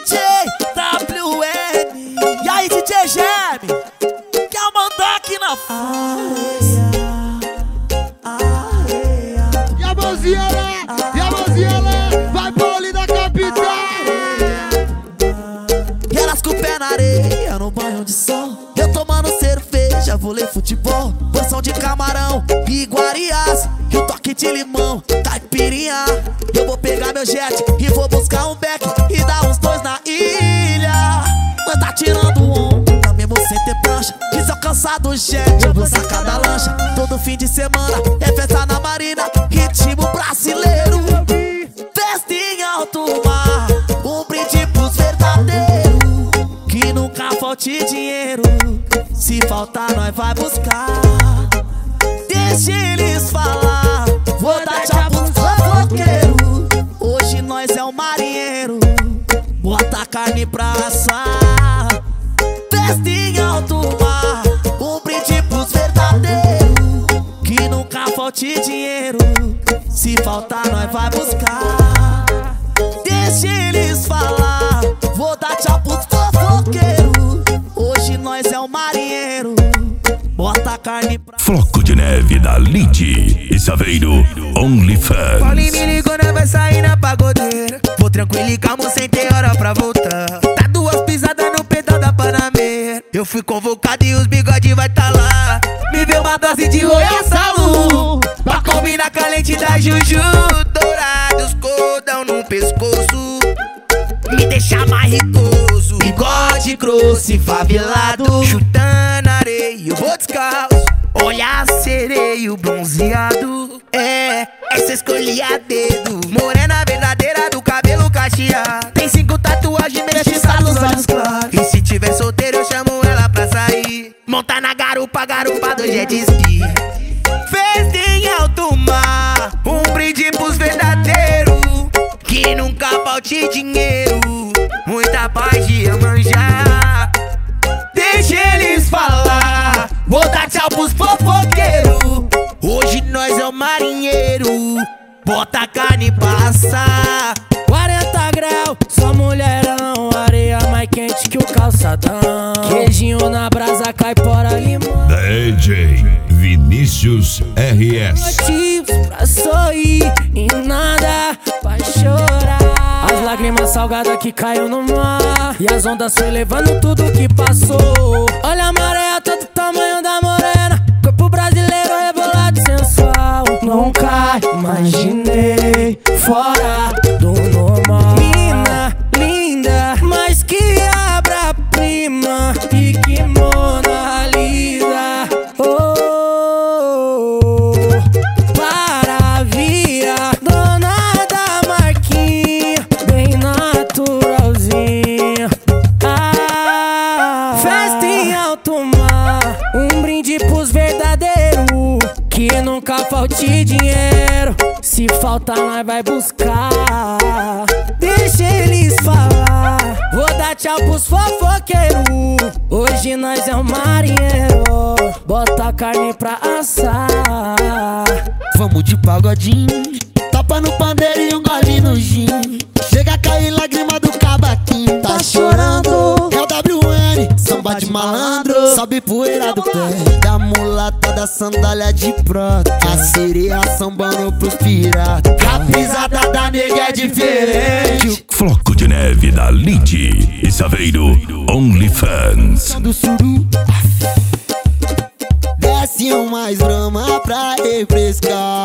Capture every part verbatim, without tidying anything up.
J W N. E aí, D J Geme, quer mandar aqui na areia. E a mãozinha lá, e a mãozinha lá, vai pro ali da capital. E elas com o pé na areia, no banho de sol. Eu tomando cerveja, vou ler futebol. Porção de camarão e iguarias, e o toque de limão, caipirinha. Eu vou pegar meu jet e vou buscar um beck e dar uns dois na ilha. Nós tá tirando onda, mesmo sem ter prancha. E se eu cansar do jet, eu vou sacar da lancha. Todo fim de semana é festa na marina, ritmo brasileiro. Festa em alto mar, um brinde pros verdadeiros. Que nunca falte dinheiro, se faltar nós vai buscar. Deixa eles falar, vou dar tchau pros fofoqueiros. Hoje nós é um marinheiro, bota a carne pra assar. Festa em alto mar, um brinde pros verdadeiros. Que nunca falte dinheiro, se faltar nós vai buscar. Deixa eles falar, vou dar tchau pros fofoqueiros. Hoje nós é um marinheiro, bota a carne pra... Floco de Neve da Lid e Saveiro OnlyFans. Paulinho me ligou, né? Vai sair na pagodeira. Vou tranquilo e calmo, sem ter hora pra voltar. Tá duas pisadas no pedal da Panameira. Eu fui convocado e os bigode vai tá lá. Me deu uma dose de Royal Salu, pra combinar com a lente da Juju. Dourados, cordão no pescoço, me deixa mais ricoso. Bigode grosso e favelado, chutando areia, eu vou descalço. Olhar sereio bronzeado, é, essa escolhi a dedo. Morena verdadeira do cabelo cacheado. Tem cinco tatuagens, mexiça nos olhos claros. E se tiver solteiro eu chamo ela pra sair. Montar na garupa, garupa do jet ski. Festa em alto mar, um brinde pros verdadeiros. Que nunca falte dinheiro, muita paz de manjar. Deixa eles falar, vou dar tchau pros fofoqueiros. Hoje nós é o marinheiro, bota a carne pra assar. Quarenta graus, só mulherão, areia mais quente que o calçadão. Queijinho na brasa, caipora, limão. D J Vinícius R S. Motivos pra sorrir e nada pra chorar. As lágrimas salgadas que caiu no mar, e as ondas foi levando tudo que passou. Olha a maré, todo o tamanho da morena. Corpo brasileiro rebolado e sensual. Nunca imaginei fora do normal. Mina, linda, mas que obra-prima. E que Mona Lisa. Oh, para via dona da marquinha, bem naturalzinha. Ah, festa em alto mar, um brinde pros verdadeiros. Que nunca falte dinheiro, se faltar nós vai buscar. Deixa eles falar, vou dar tchau pros fofoqueiros. Hoje nós é um marinheiro, bota a carne pra assar. Vamos de pagodinho, tapa no pandeiro e um gole no gin. Chega a cair lágrima do cavaquinho. Tá chorando, é o W N, samba de malandro. Sobe poeira do pé da mulata da sandália de prata. A sereia sambando pros piratas. A pisada da nega é diferente. Floco de Neve da Lid e Saveiro OnlyFans. Do suru desce um mais brama pra refrescar.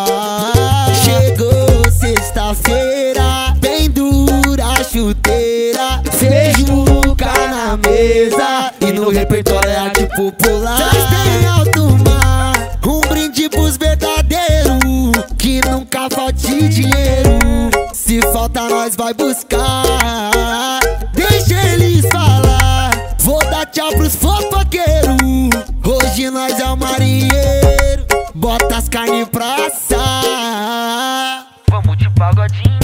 Chegou sexta-feira, bem dura a chuteira. Feijuca na mesa e no repertório é arte popular. Festa em alto mar, um brinde pros verdadeiros. Que nunca falte dinheiro, se falta nós vai buscar. Deixa eles falar, vou dar tchau pros fofoqueiros. Hoje nós é o marinheiro, bota as carnes pra assar. Vamos de pagodinho.